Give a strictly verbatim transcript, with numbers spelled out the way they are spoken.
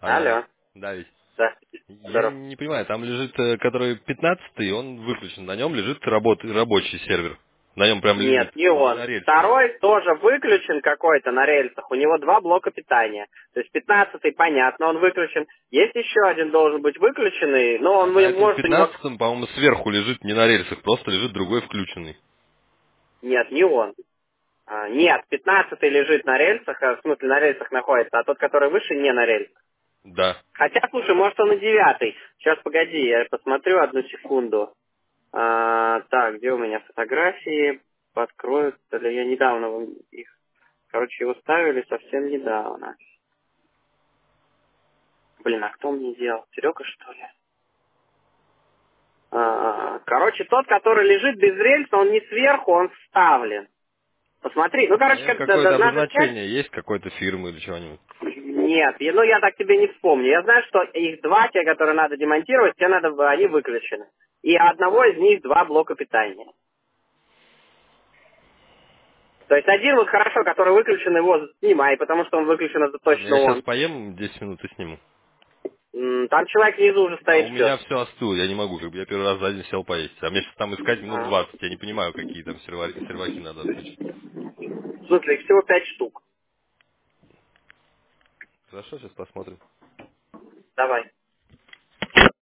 Алло. Алло. Да, ведь. Да. Я Здорово. не понимаю, там лежит, э, который пятнадцатый, он выключен. На нем лежит работ- рабочий сервер. На нем прям лежит, Нет, не не он. на рельсах. Второй тоже выключен какой-то на рельсах. У него два блока питания. То есть пятнадцатый, понятно, он выключен. Есть еще один должен быть выключенный, но А он на вы- этом может у него... пятнадцатом, по-моему, сверху лежит не на рельсах, просто лежит другой включенный. Нет, не он. А, нет, пятнадцатый лежит на рельсах, а, в смысле на рельсах находится, а тот, который выше, не на рельсах. Да. Хотя, слушай, может он и девятый. Сейчас, погоди, я посмотрю одну секунду. А, так, где у меня фотографии? Подкроются ли? Я недавно вам их, короче, его ставили совсем недавно. Блин, а кто мне делал? Серега, что ли? А, короче, тот, который лежит без рельса, он не сверху, он вставлен. Посмотри, ну, На короче, нем как, да- какое-то да- надо снять. обозначение есть, какой-то фирмы или чего-нибудь. Нет, я- ну я так тебе не вспомню. Я знаю, что их два, те, которые надо демонтировать, те надо, они выключены. И одного из них два блока питания. То есть один вот хорошо, который выключен, его снимай, потому что он выключен, это Ладно, точно я сейчас он. поем десять минут и сниму. М, Там человек внизу уже А стоит, у ждет. меня все остыло, я не могу, как бы я первый раз за день сел поесть. А мне сейчас там искать минут А. двадцать, я не понимаю, какие там серваки, серваки надо отключить. В смысле, их всего пять штук. Хорошо, сейчас посмотрим. Давай.